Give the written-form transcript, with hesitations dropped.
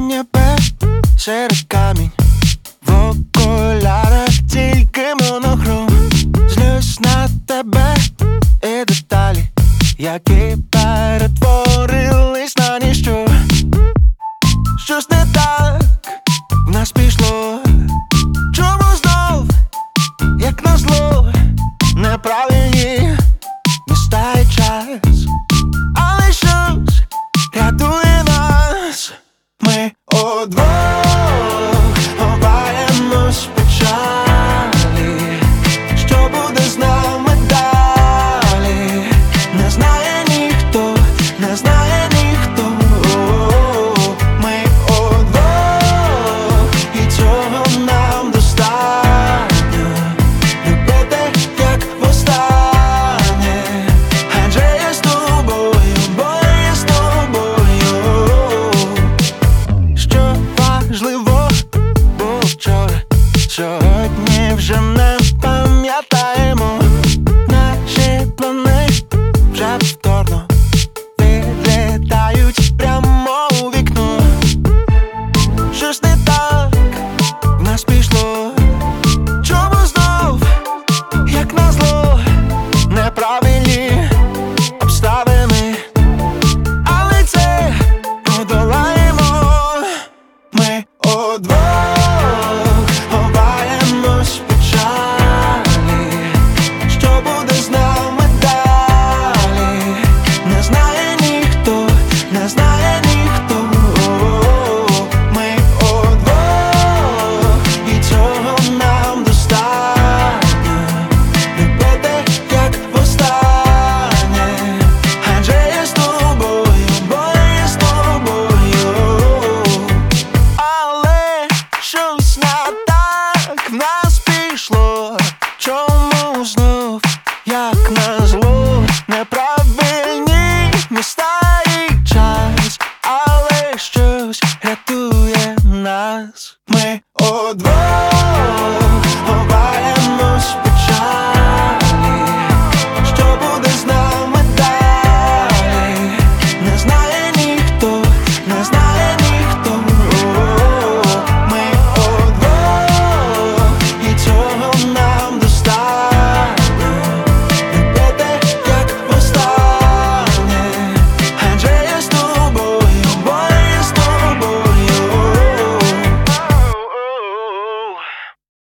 небе серед камінь, в окулярах тільки монохром. Злюсь на тебе і деталі, які перетворились на ніщо. Щось не так в нас пішло. Чому знов, як назло, неправильні міста і час, але щось рятує нас. Ми удвох.